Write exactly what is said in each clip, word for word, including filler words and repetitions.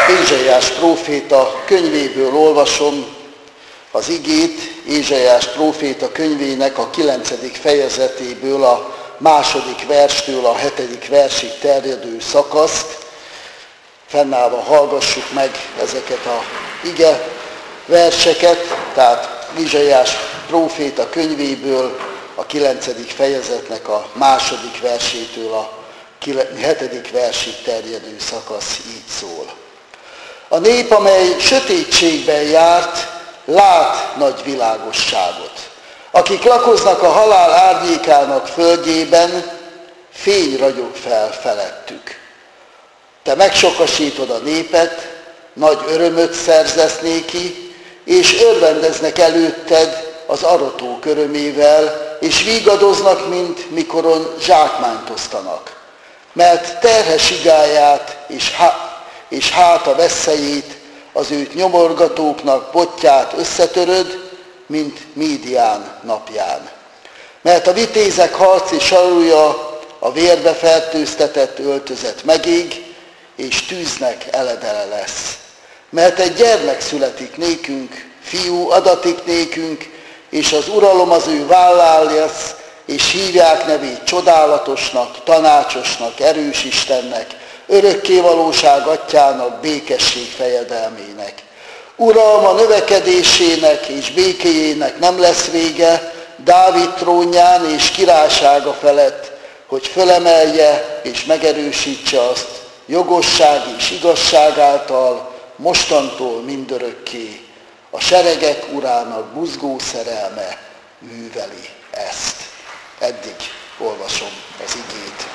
Ézsaiás próféta könyvéből olvasom az igét, Ézsaiás próféta könyvének a kilencedik fejezetéből, a második verstől a hetedik versig terjedő szakaszt. Fennállva hallgassuk meg ezeket a ige verseket, tehát Ézsaiás próféta könyvéből a kilencedik fejezetnek a második versétől a hetedik versig terjedő szakasz így szól. A nép, amely sötétségben járt, lát nagy világosságot. Akik lakoznak a halál árnyékának földjében, fény ragyog fel felettük. Te megsokasítod a népet, nagy örömöt szerzesz néki, és örvendeznek előtted az aratók örömével, és vígadoznak, mint mikoron zsákmányt osztanak. Mert terhes igáját és, há- és háta veszélyét, az őt nyomorgatóknak botját összetöröd, mint Mídián napján. Mert a vitézek harci sarúja a vérbe fertőztetett öltözet megég, és tűznek eledele lesz. Mert egy gyermek születik nékünk, fiú adatik nékünk, és az uralom az ő vállán lesz, és hívják nevét csodálatosnak, tanácsosnak, erős Istennek, örökkévalóság atyának, békesség fejedelmének. Uralma növekedésének és békéjének nem lesz vége, Dávid trónján és királysága felett, hogy fölemelje és megerősítse azt jogosság és igazság által, mostantól mindörökké. A seregek urának buzgó szerelme műveli ezt. Eddig olvasom az igét.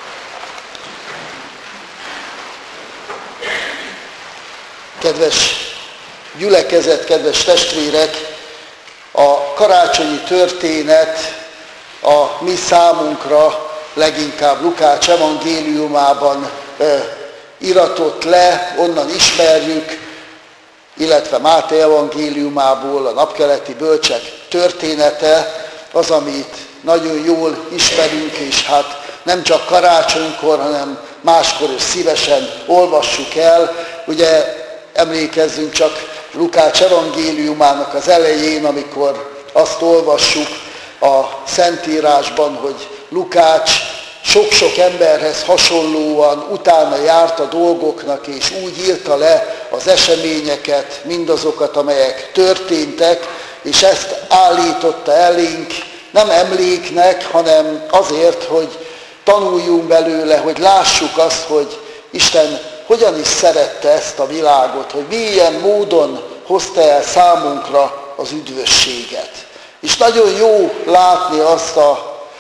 Kedves gyülekezet, kedves testvérek, a karácsonyi történet a mi számunkra leginkább Lukács evangéliumában e, iratott le, onnan ismerjük, illetve Máté evangéliumából a napkeleti bölcsek története, az, amit nagyon jól ismerünk, és hát nem csak karácsonykor, hanem máskor is szívesen olvassuk el. Ugye emlékezzünk csak Lukács evangéliumának az elején, amikor azt olvassuk a Szentírásban, hogy Lukács sok-sok emberhez hasonlóan utána járt a dolgoknak, és úgy írta le az eseményeket, mindazokat, amelyek történtek, és ezt állította elénk, nem emléknek, hanem azért, hogy tanuljunk belőle, hogy lássuk azt, hogy Isten hogyan is szerette ezt a világot, hogy milyen módon hozta el számunkra az üdvösséget. És nagyon jó látni azt a,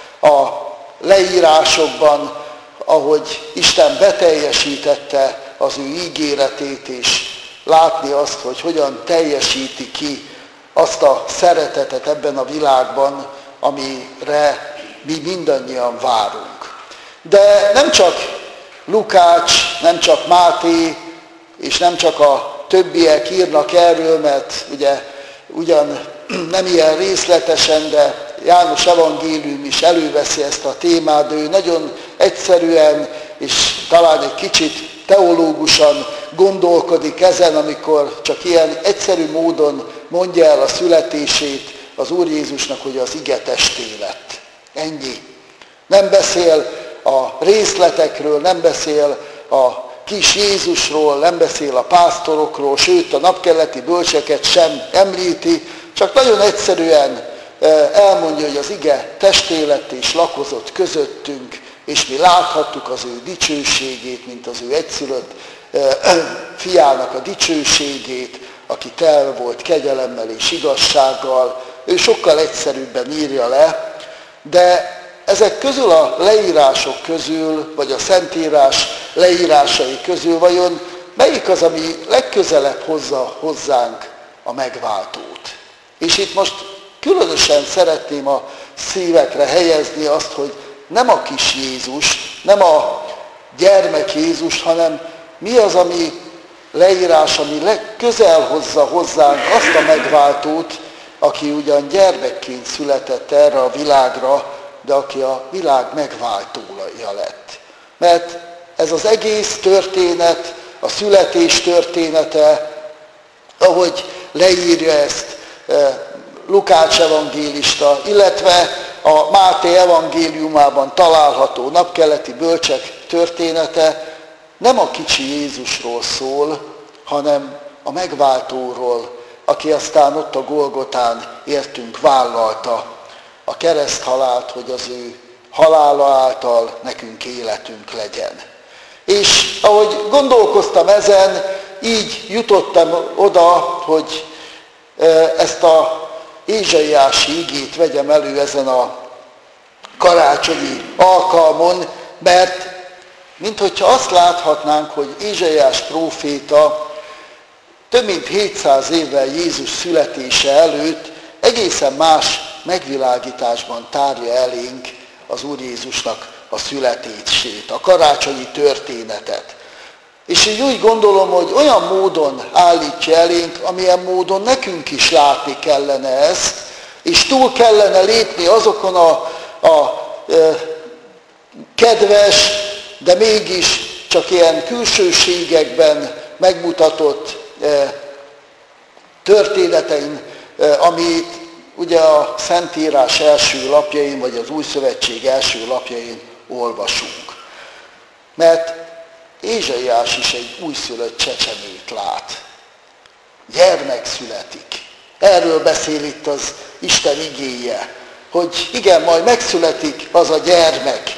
a leírásokban, ahogy Isten beteljesítette az ő ígéretét, és látni azt, hogy hogyan teljesíti ki azt a szeretetet ebben a világban, amire mi mindannyian várunk. De nem csak Lukács, nem csak Máté, és nem csak a többiek írnak erről, mert ugye ugyan nem ilyen részletesen, de János evangélium is előveszi ezt a témát, de ő nagyon egyszerűen, és talán egy kicsit teológusan gondolkodik ezen, amikor csak ilyen egyszerű módon mondja el a születését az Úr Jézusnak, hogy az ige testé lett. Ennyi. Nem beszél a részletekről, nem beszél a kis Jézusról, nem beszél a pásztorokról, sőt a napkeleti bölcseket sem említi, csak nagyon egyszerűen elmondja, hogy az ige testé lett és lakozott közöttünk, és mi láthattuk az ő dicsőségét, mint az ő egyszülött fiának a dicsőségét, aki telve volt kegyelemmel és igazsággal. Ő sokkal egyszerűbben írja le, de ezek közül a leírások közül, vagy a Szentírás leírásai közül vajon melyik az, ami legközelebb hozza hozzánk a megváltót? És itt most különösen szeretném a szívekre helyezni azt, hogy nem a kis Jézus, nem a gyermek Jézus, hanem mi az, ami leírás, ami legközel hozza hozzánk azt a megváltót, aki ugyan gyermekként született erre a világra, de aki a világ megváltója lett. Mert ez az egész történet a születés története, ahogy leírja ezt Lukács evangélista, illetve a Máté evangéliumában található napkeleti bölcsek története nem a kicsi Jézusról szól, hanem a megváltóról, aki aztán ott a Golgotán értünk vállalta a kereszthalált, hogy az ő halála által nekünk életünk legyen. És ahogy gondolkoztam ezen, így jutottam oda, hogy ezt a ézsaiási igét vegyem elő ezen a karácsonyi alkalmon, mert minthogyha azt láthatnánk, hogy Ézsaiás próféta több mint hétszáz évvel Jézus születése előtt egészen más megvilágításban tárja elénk az Úr Jézusnak a születését, a karácsonyi történetet. És így úgy gondolom, hogy olyan módon állítja elénk, amilyen módon nekünk is látni kellene ezt, és túl kellene lépni azokon a, a e, kedves, de mégis csak ilyen külsőségekben megmutatott e, történetein, e, amit ugye a Szentírás első lapjain, vagy az Új Szövetség első lapjain olvasunk. Mert Ézsaiás is egy újszülött csecsemőt lát. Gyermek születik. Erről beszél itt az Isten igéje, hogy igen, majd megszületik az a gyermek.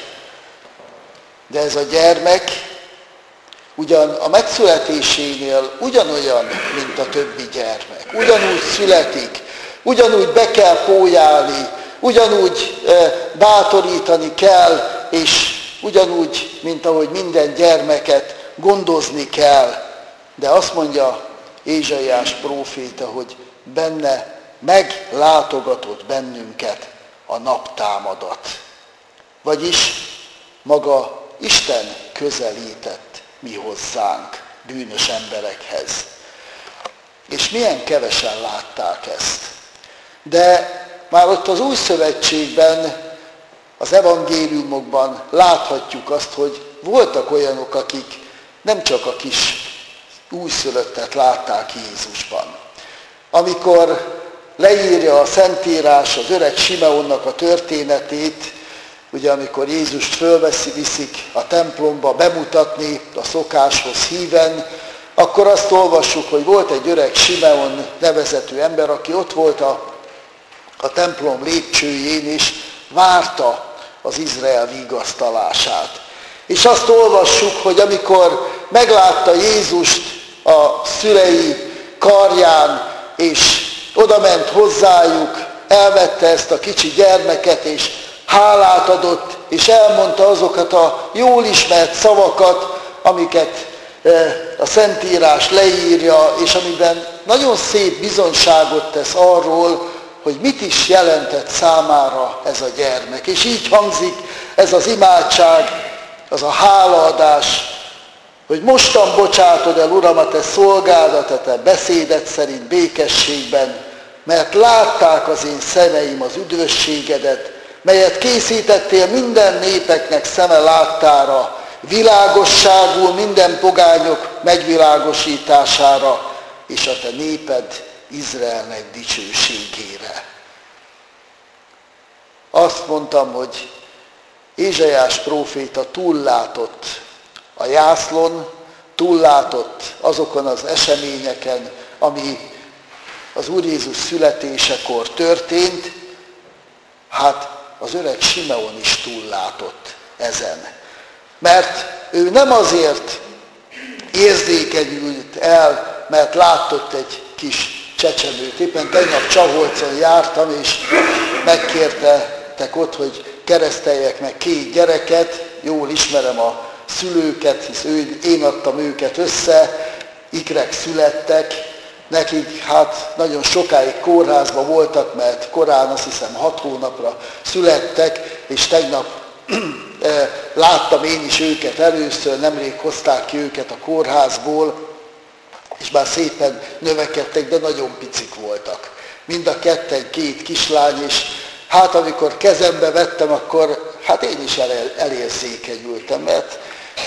De ez a gyermek ugyan a megszületésénél ugyanolyan, mint a többi gyermek. Ugyanúgy születik, ugyanúgy be kell pólyálni, ugyanúgy bátorítani kell, és ugyanúgy, mint ahogy minden gyermeket gondozni kell. De azt mondja Ézsaiás próféta, hogy benne meglátogatott bennünket a naptámadat. Vagyis maga Isten közelített mi hozzánk, bűnös emberekhez. És milyen kevesen látták ezt. De már ott az Új Szövetségben, az evangéliumokban láthatjuk azt, hogy voltak olyanok, akik nem csak a kis újszülöttet látták Jézusban. Amikor leírja a Szentírás az öreg Simeonnak a történetét, ugye amikor Jézust fölveszi, viszik a templomba bemutatni a szokáshoz híven, akkor azt olvassuk, hogy volt egy öreg Simeon nevezetű ember, aki ott volt a, a templom lépcsőjén, és várta az Izrael vigasztalását. És azt olvassuk, hogy amikor meglátta Jézust a szülei karján, és odament hozzájuk, elvette ezt a kicsi gyermeket, és hálát adott, és elmondta azokat a jól ismert szavakat, amiket a Szentírás leírja, és amiben nagyon szép bizonyságot tesz arról, hogy mit is jelentett számára ez a gyermek. És így hangzik ez az imádság, az a hálaadás, hogy mostan bocsátod el, Uram, a te szolgádat, a te beszédet szerint békességben, mert látták az én szemeim az üdvösségedet, melyet készítettél minden népeknek szeme láttára, világosságul minden pogányok megvilágosítására, és a te néped Izraelnek dicsőségére. Azt mondtam, hogy Ézsaiás próféta túllátott a jászlon, túllátott azokon az eseményeken, ami az Úr Jézus születésekor történt, hát az öreg Simeon is túllátott ezen. Mert ő nem azért érzékenyült el, mert látott egy kis csecsemőt. Éppen tegnap Csaholcon jártam, és megkértek ott, hogy kereszteljek meg két gyereket. Jól ismerem a szülőket, hisz ő, én adtam őket össze, ikrek születtek. Nekik hát nagyon sokáig kórházban voltak, mert korán azt hiszem hat hónapra születtek, és tegnap láttam én is őket először, nemrég hozták ki őket a kórházból, és már szépen növekedtek, de nagyon picik voltak. Mind a ketten két kislány, és hát amikor kezembe vettem, akkor hát én is el, elérzékenyültem, mert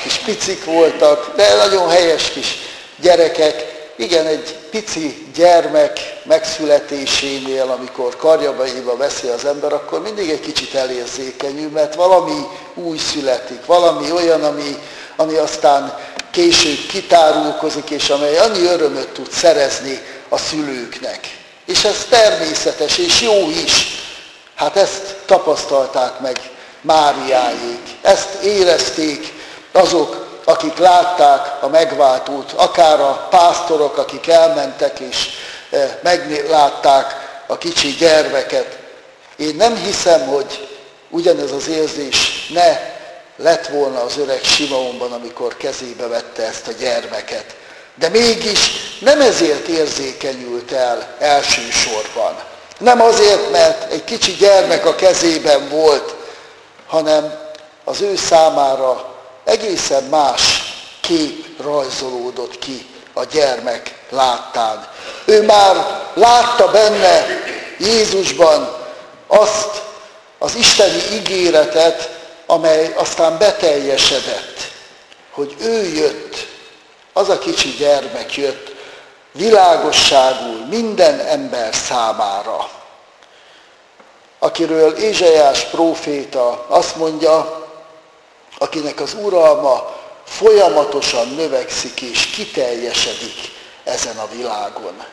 kis picik voltak, de nagyon helyes kis gyerekek. Igen, egy pici gyermek megszületésénél, amikor karjaiba veszi az ember, akkor mindig egy kicsit elérzékenyül, mert valami új születik, valami olyan, ami, ami aztán később kitárulkozik, és amely annyi örömöt tud szerezni a szülőknek. És ez természetes, és jó is. Hát ezt tapasztalták meg Máriáék. Ezt érezték azok, akik látták a megváltót, akár a pásztorok, akik elmentek és meglátták a kicsi gyermeket. Én nem hiszem, hogy ugyanez az érzés ne lett volna az öreg Simeonban, amikor kezébe vette ezt a gyermeket. De mégis nem ezért érzékenyült el elsősorban. Nem azért, mert egy kicsi gyermek a kezében volt, hanem az ő számára egészen más kép rajzolódott ki a gyermek láttán. Ő már látta benne, Jézusban azt az isteni ígéretet, amely aztán beteljesedett, hogy ő jött, az a kicsi gyermek jött világosságul minden ember számára, akiről Ézsaiás próféta azt mondja, akinek az uralma folyamatosan növekszik és kiteljesedik ezen a világon.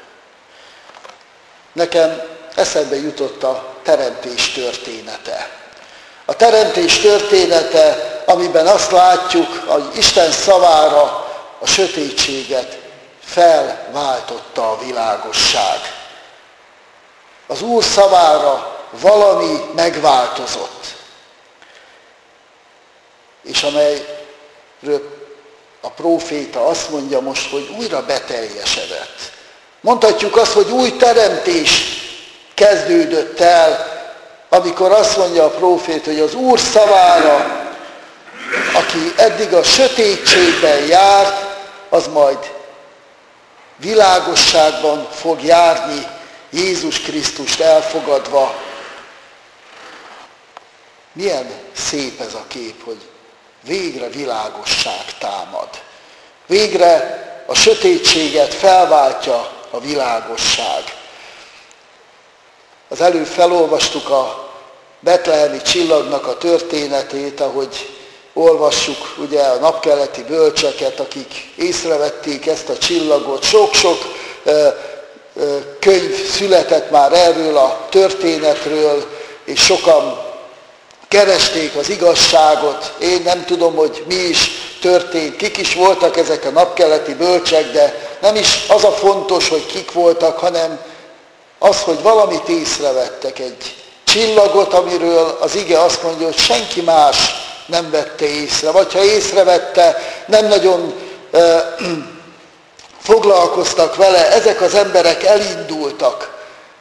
Nekem eszembe jutott a teremtés története. A teremtés története, amiben azt látjuk, hogy Isten szavára a sötétséget felváltotta a világosság. Az Úr szavára valami megváltozott, és amelyről a próféta azt mondja most, hogy újra beteljesedett. Mondhatjuk azt, hogy új teremtés kezdődött el, amikor azt mondja a próféta, hogy az Úr szavára, aki eddig a sötétségben járt, az majd világosságban fog járni, Jézus Krisztust elfogadva. Milyen szép ez a kép, hogy végre világosság támad. Végre a sötétséget felváltja a világosság. Az előbb felolvastuk a betlehemi csillagnak a történetét, ahogy olvassuk ugye a napkeleti bölcseket, akik észrevették ezt a csillagot. Sok-sok ö, ö, könyv született már erről a történetről, és sokan keresték az igazságot. Én nem tudom, hogy mi is történt, kik is voltak ezek a napkeleti bölcsek, de nem is az a fontos, hogy kik voltak, hanem az, hogy valamit észrevettek, egy csillagot, amiről az ige azt mondja, hogy senki más nem vette észre, vagy ha észrevette, nem nagyon uh, foglalkoztak vele, ezek az emberek elindultak.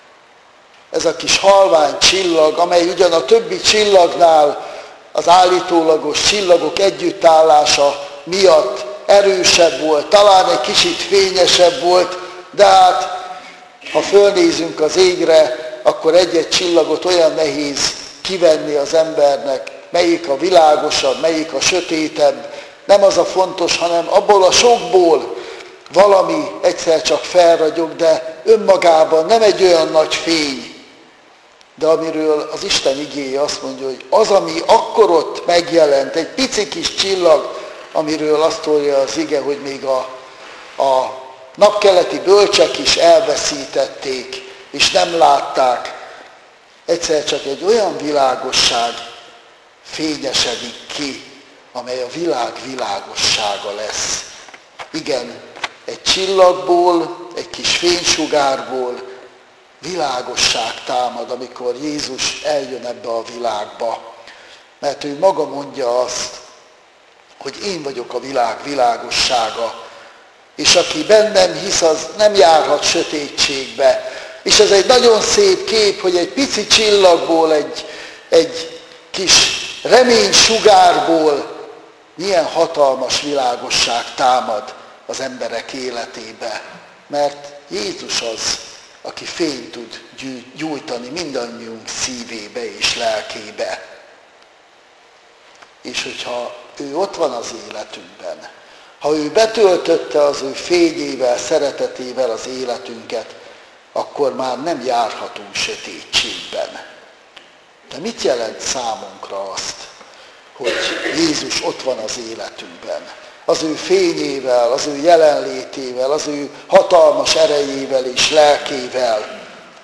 Ez a kis halvány csillag, amely ugyan a többi csillagnál az állítólagos csillagok együttállása miatt erősebb volt, talán egy kicsit fényesebb volt, de hát, ha fölnézünk az égre, akkor egy-egy csillagot olyan nehéz kivenni az embernek, melyik a világosabb, melyik a sötétebb. Nem az a fontos, hanem abból a sokból valami egyszer csak felragyog, de önmagában nem egy olyan nagy fény. De amiről az Isten igéje azt mondja, hogy az, ami akkor ott megjelent, egy pici kis csillag, amiről azt mondja az ige, hogy még a, a napkeleti bölcsek is elveszítették, és nem látták. Egyszer csak egy olyan világosság fényesedik ki, amely a világ világossága lesz. Igen, egy csillagból, egy kis fénysugárból világosság támad, amikor Jézus eljön ebbe a világba. Mert ő maga mondja azt, hogy én vagyok a világ világossága, és aki bennem hisz, az nem járhat sötétségbe. És ez egy nagyon szép kép, hogy egy pici csillagból, egy, egy kis reménysugárból milyen hatalmas világosság támad az emberek életébe. Mert Jézus az, aki fényt tud gyújtani mindannyiunk szívébe és lelkébe. És hogyha ő ott van az életünkben, ha ő betöltötte az ő fényével, szeretetével az életünket, akkor már nem járhatunk sötétségben. De mit jelent számunkra azt, hogy Jézus ott van az életünkben? Az ő fényével, az ő jelenlétével, az ő hatalmas erejével és lelkével.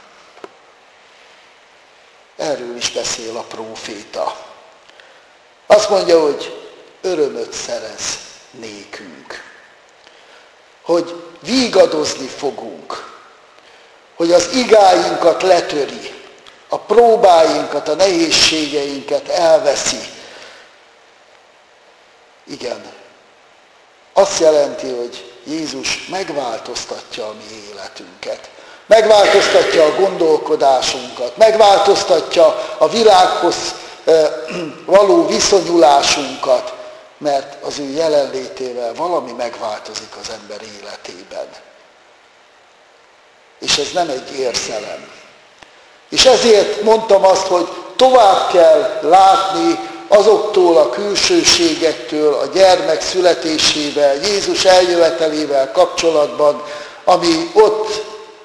Erről is beszél a próféta. Azt mondja, hogy örömöt szerez nékünk. Hogy vígadozni fogunk. Hogy az igáinkat letöri. A próbáinkat, a nehézségeinket elveszi. Igen. Azt jelenti, hogy Jézus megváltoztatja a mi életünket. Megváltoztatja a gondolkodásunkat, megváltoztatja a világhoz való viszonyulásunkat, mert az ő jelenlétével valami megváltozik az ember életében. És ez nem egy érzelem. És ezért mondtam azt, hogy tovább kell látni azoktól a külsőségektől, a gyermek születésével, Jézus eljövetelével kapcsolatban, ami ott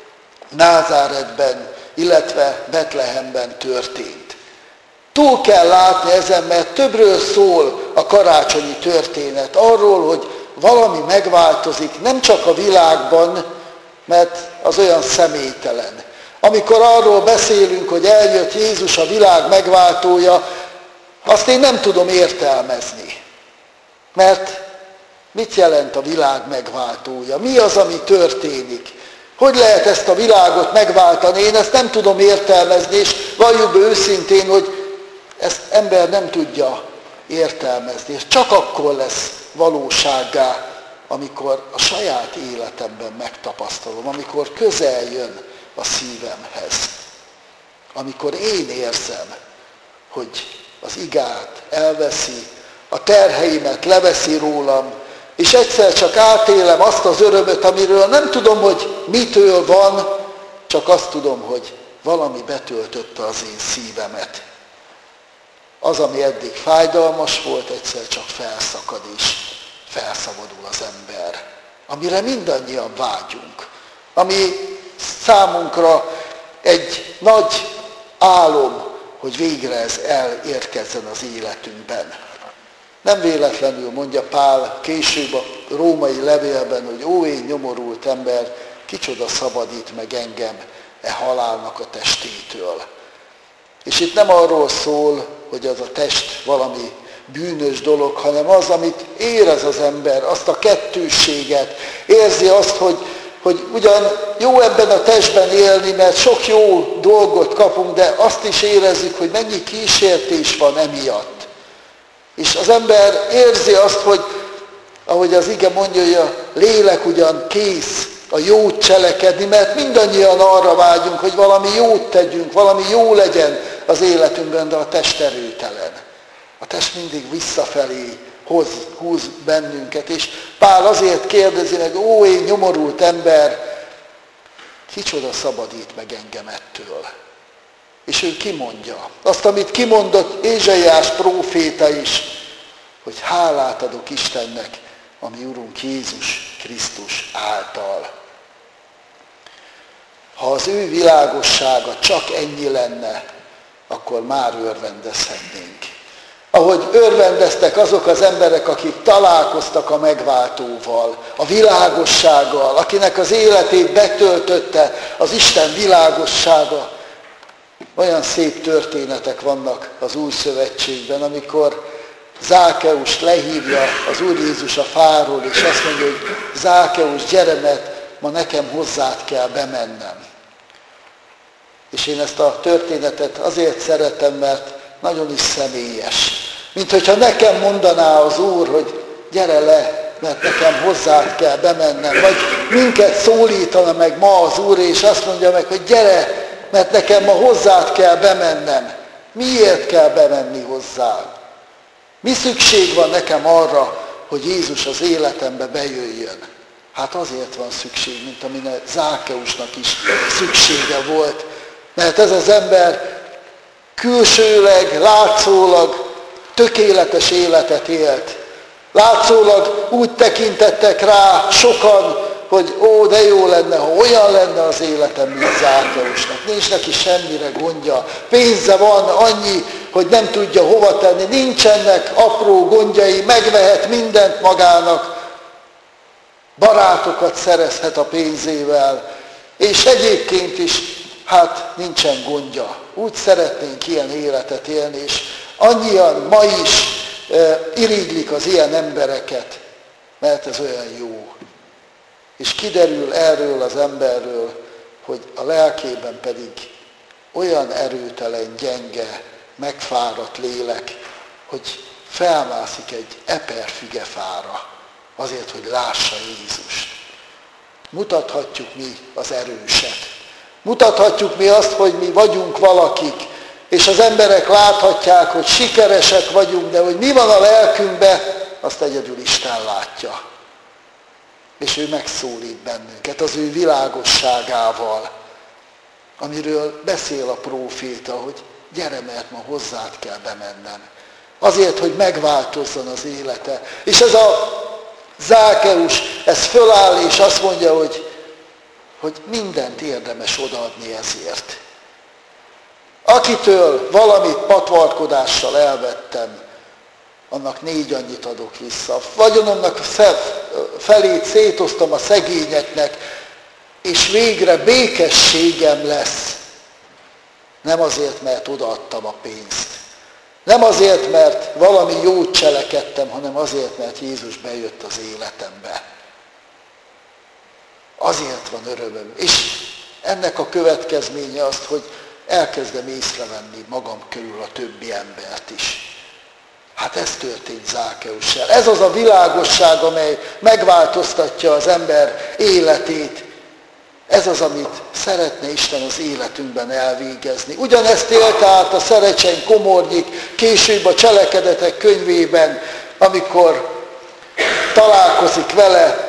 Názáretben, illetve Betlehemben történt. Túl kell látni ezen, mert többről szól a karácsonyi történet. Arról, hogy valami megváltozik, nem csak a világban, mert az olyan személytelen. Amikor arról beszélünk, hogy eljött Jézus a világ megváltója, azt én nem tudom értelmezni. Mert mit jelent a világ megváltója? Mi az, ami történik? Hogy lehet ezt a világot megváltani? Én ezt nem tudom értelmezni, és valljuk be őszintén, hogy ezt ember nem tudja értelmezni. És csak akkor lesz valósággá, amikor a saját életemben megtapasztalom, amikor közel jön a szívemhez. Amikor én érzem, hogy az igát elveszi, a terheimet leveszi rólam, és egyszer csak átélem azt az örömöt, amiről nem tudom, hogy mitől van, csak azt tudom, hogy valami betöltötte az én szívemet. Az, ami eddig fájdalmas volt, egyszer csak felszakad és felszabadul az ember. Amire mindannyian vágyunk. Ami számunkra egy nagy álom, hogy végre ez elérkezzen az életünkben. Nem véletlenül mondja Pál később a római levélben, hogy ó, én nyomorult ember, kicsoda szabadít meg engem e halálnak a testétől. És itt nem arról szól, hogy az a test valami bűnös dolog, hanem az, amit érez az ember, azt a kettősséget. Érzi azt, hogy, hogy ugyan jó ebben a testben élni, mert sok jó dolgot kapunk, de azt is érezzük, hogy mennyi kísértés van emiatt. És az ember érzi azt, hogy ahogy az ige mondja, hogy a lélek ugyan kész a jót cselekedni, mert mindannyian arra vágyunk, hogy valami jót tegyünk, valami jó legyen az életünkben, de a test erőtelen. A test mindig visszafelé hoz, húz bennünket, és Pál azért kérdezi meg, ó, én nyomorult ember, kicsoda szabadít meg engem ettől. És ő kimondja azt, amit kimondott Ézsaiás próféta is, hogy hálát adok Istennek, a mi Urunk Jézus Krisztus által. Ha az ő világossága csak ennyi lenne, akkor már örvendezhetnénk. Ahogy örvendeztek azok az emberek, akik találkoztak a megváltóval, a világossággal, akinek az életét betöltötte az Isten világossága. Olyan szép történetek vannak az Új Szövetségben, amikor Zákeust lehívja az Úr Jézus a fáról, és azt mondja, hogy Zákeus, gyere, mert ma nekem hozzád kell bemennem. És én ezt a történetet azért szeretem, mert nagyon is személyes. Mint hogyha nekem mondaná az Úr, hogy gyere le, mert nekem hozzád kell bemennem. Vagy minket szólítana meg ma az Úr, és azt mondja meg, hogy gyere, mert nekem ma hozzád kell bemennem. Miért kell bemenni hozzá? Mi szükség van nekem arra, hogy Jézus az életembe bejöjjön? Hát azért van szükség, mint amire Zákeusnak is szüksége volt. Mert ez az ember külsőleg, látszólag tökéletes életet élt, Látszólag úgy tekintettek rá sokan, hogy ó, de jó lenne, ha olyan lenne az életem, mint Zákeusnak. Nincs neki semmire gondja. Pénze van annyi, hogy nem tudja hova tenni. Nincsenek apró gondjai, megvehet mindent magának. Barátokat szerezhet a pénzével. És egyébként is, hát nincsen gondja. Úgy szeretnénk ilyen életet élni, és annyian ma is e, irigylik az ilyen embereket, mert ez olyan jó. És kiderül erről az emberről, hogy a lelkében pedig olyan erőtelen, gyenge, megfáradt lélek, hogy felmászik egy eperfügefára, azért, hogy lássa Jézust. Mutathatjuk mi az erőset. Mutathatjuk mi azt, hogy mi vagyunk valakik, és az emberek láthatják, hogy sikeresek vagyunk, de hogy mi van a lelkünkben, azt egyedül Isten látja. És ő megszólít bennünket az ő világosságával, amiről beszél a próféta, hogy gyere, mert ma hozzád kell bemennem. Azért, hogy megváltozzon az élete. És ez a Zákeus, ez föláll, és azt mondja, hogy, hogy mindent érdemes odaadni ezért. Akitől valamit patvarkodással elvettem, annak négy annyit adok vissza. A vagyonomnak felét szétoztam a szegényeknek, és végre békességem lesz. Nem azért, mert odaadtam a pénzt. Nem azért, mert valami jót cselekedtem, hanem azért, mert Jézus bejött az életembe. Azért van örömöm. És ennek a következménye az, hogy elkezdem észrevenni magam körül a többi embert is. Hát ez történt Zákeussal. Ez az a világosság, amely megváltoztatja az ember életét. Ez az, amit szeretne Isten az életünkben elvégezni. Ugyanezt élte át a Szerecseny Komornyik később a Cselekedetek könyvében, amikor találkozik vele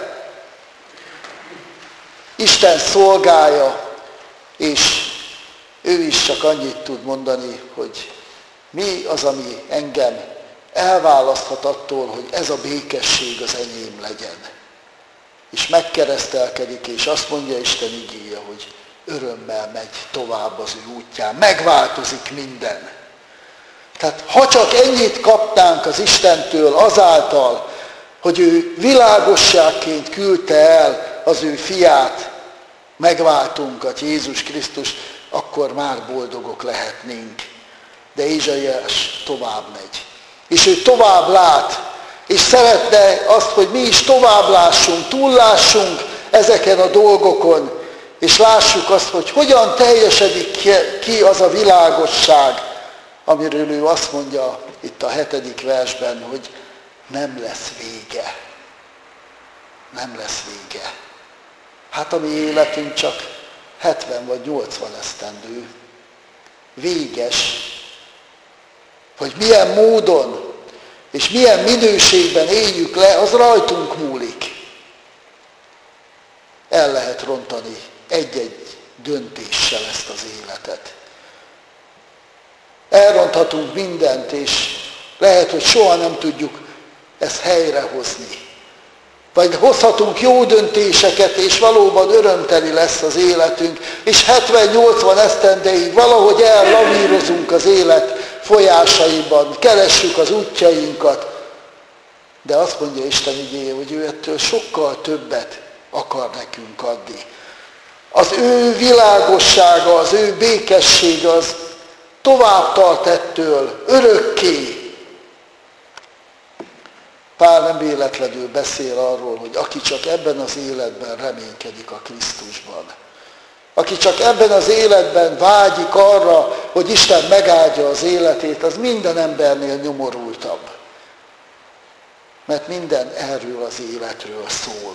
Isten szolgája, és ő is csak annyit tud mondani, hogy mi az, ami engem elválaszthat attól, hogy ez a békesség az enyém legyen. És megkeresztelkedik, és azt mondja Isten igéje, hogy örömmel megy tovább az ő útján. Megváltozik minden. Tehát ha csak ennyit kapnánk az Istentől azáltal, hogy ő világosságként küldte el az ő fiát, megváltunkat, Jézus Krisztus, akkor már boldogok lehetnénk. De Ézsaiás tovább megy. És ő tovább lát, és szeretne azt, hogy mi is tovább lássunk, túllássunk ezeken a dolgokon, és lássuk azt, hogy hogyan teljesedik ki az a világosság, amiről ő azt mondja itt a hetedik versben, hogy nem lesz vége. Nem lesz vége. Hát a mi életünk csak hetven vagy nyolcvan esztendő. Véges. Hogy milyen módon és milyen minőségben éljük le, az rajtunk múlik. El lehet rontani egy-egy döntéssel ezt az életet. Elronthatunk mindent, és lehet, hogy soha nem tudjuk ezt helyrehozni. Vagy hozhatunk jó döntéseket, és valóban örömteli lesz az életünk, és hetven-nyolcvan esztendeig valahogy ellavírozunk az élet folyásaiban, keressük az útjainkat. De azt mondja Isten igéje, hogy ő ettől sokkal többet akar nekünk adni. Az ő világossága, az ő békessége az tovább tart ettől, örökké. Pál nem véletlenül beszél arról, hogy aki csak ebben az életben reménykedik a Krisztusban, aki csak ebben az életben vágyik arra, hogy Isten megáldja az életét, az minden embernél nyomorultabb. Mert minden erről az életről szól.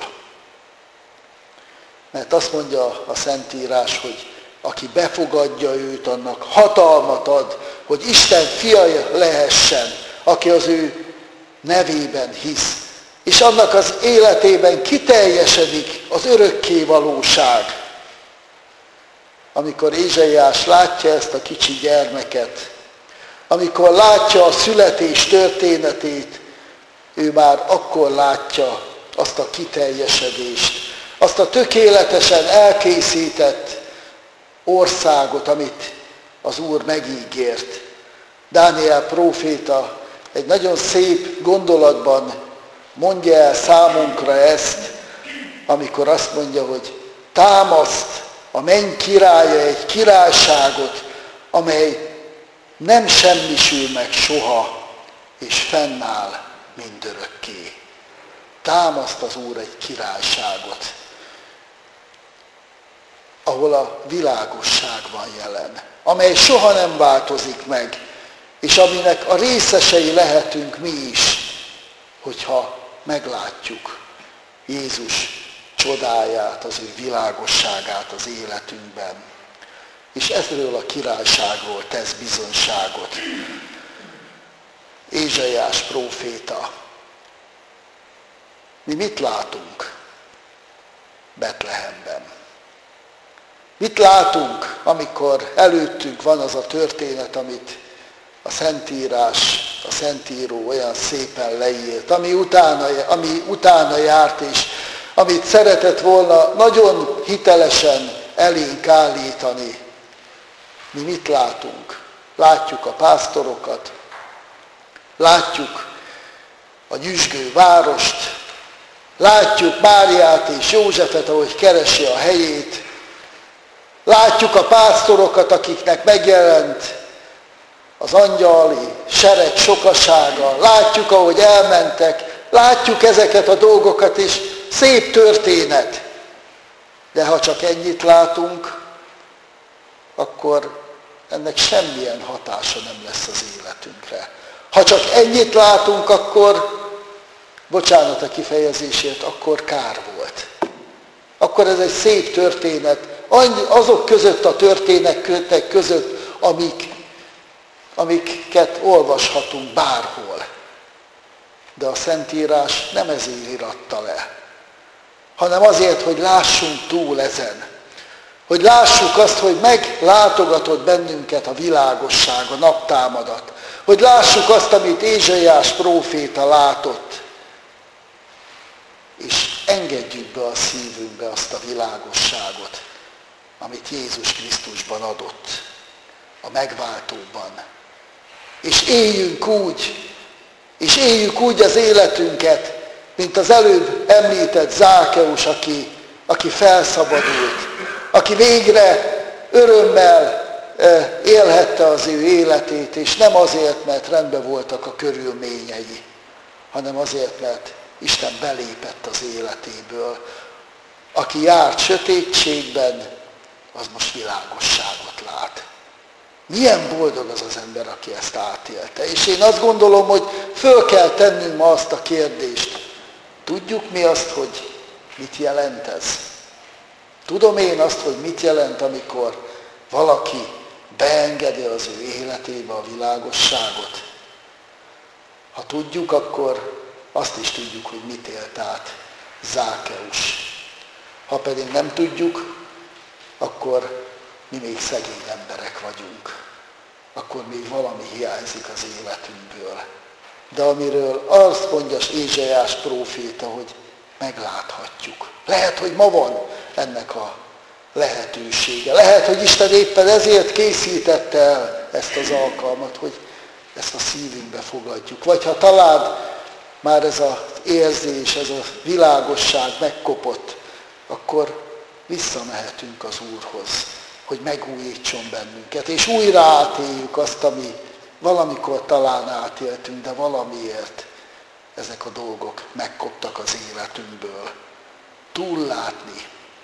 Mert azt mondja a Szentírás, hogy aki befogadja őt, annak hatalmat ad, hogy Isten fia lehessen, aki az ő nevében hisz. És annak az életében kiteljesedik az örökké valóság. Amikor Ézsaiás látja ezt a kicsi gyermeket, amikor látja a születés történetét, ő már akkor látja azt a kiteljesedést, azt a tökéletesen elkészített országot, amit az Úr megígért. Dániel próféta egy nagyon szép gondolatban mondja el számunkra ezt, amikor azt mondja, hogy támaszt a menny királya egy királyságot, amely nem semmisül meg soha, és fennáll mindörökké. Támaszt az Úr egy királyságot, ahol a világosság van jelen, amely soha nem változik meg, és aminek a részesei lehetünk mi is, hogyha meglátjuk Jézus csodáját, az ő világosságát az életünkben. És ezről a királyságról tesz bizonyságot Ézsaiás próféta. Mi mit látunk Betlehemben? Mit látunk, amikor előttünk van az a történet, amit a Szentírás, a Szentíró olyan szépen leírt, ami utána, ami utána járt, és amit szeretett volna nagyon hitelesen elénk állítani. Mi mit látunk? Látjuk a pásztorokat, látjuk a nyüzsgő várost, látjuk Máriát és Józsefet, ahogy keresi a helyét, látjuk a pásztorokat, akiknek megjelent az angyali sereg sokasága, látjuk, ahogy elmentek, látjuk ezeket a dolgokat, és szép történet. De ha csak ennyit látunk, akkor ennek semmilyen hatása nem lesz az életünkre. Ha csak ennyit látunk, akkor, bocsánat a kifejezésért, akkor kár volt. Akkor ez egy szép történet, azok között a történetek között, amik, amiket olvashatunk bárhol. De a Szentírás nem ezért íratta le, hanem azért, hogy lássunk túl ezen. Hogy lássuk azt, hogy meglátogatott bennünket a világosság, a naptámadat. Hogy lássuk azt, amit Ézsaiás próféta látott. És engedjük be a szívünkbe azt a világosságot, amit Jézus Krisztusban adott, a megváltóban. És éljünk úgy, és éljük úgy az életünket, mint az előbb említett Zákeus, aki, aki felszabadult, aki végre örömmel élhette az ő életét, és nem azért, mert rendben voltak a körülményei, hanem azért, mert Isten belépett az életéből. Aki járt sötétségben, az most világosságot lát. Milyen boldog az az ember, aki ezt átélte. És én azt gondolom, hogy föl kell tennünk ma azt a kérdést. Tudjuk mi azt, hogy mit jelent ez? Tudom én azt, hogy mit jelent, amikor valaki beengedi az ő életébe a világosságot? Ha tudjuk, akkor azt is tudjuk, hogy mit élt át Zákeus. Ha pedig nem tudjuk, akkor mi még szegény emberek vagyunk. Akkor még valami hiányzik az életünkből. De amiről azt mondja Ézsaiás próféta, hogy megláthatjuk. Lehet, hogy ma van ennek a lehetősége. Lehet, hogy Isten éppen ezért készítette el ezt az alkalmat, hogy ezt a szívünkbe fogadjuk. Vagy ha talán már ez az érzés, ez a világosság megkopott, akkor visszamehetünk az Úrhoz, hogy megújítson bennünket, és újra átéljük azt, ami valamikor talán átéltünk, de valamiért ezek a dolgok megkoptak az életünkből. Túllátni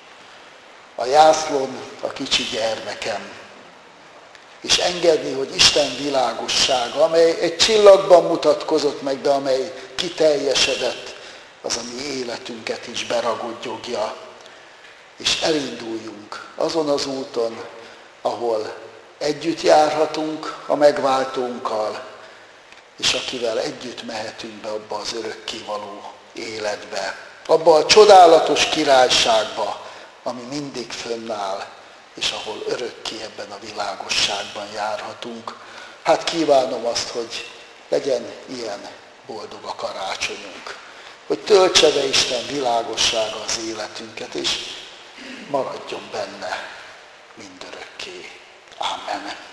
a jászlón a kicsi gyermekem, és engedni, hogy Isten világossága, amely egy csillagban mutatkozott meg, de amely kiteljesedett, az a mi életünket is beragodjogja, és elinduljunk azon az úton, ahol együtt járhatunk a megváltónkkal, és akivel együtt mehetünk be abba az örökkévaló életbe, abba a csodálatos királyságba, ami mindig fönnáll, és ahol örökké ebben a világosságban járhatunk. Hát kívánom azt, hogy legyen ilyen boldog a karácsonyunk. Hogy töltse be Isten világossága az életünket, és maradjon benne mindörökké. Amen.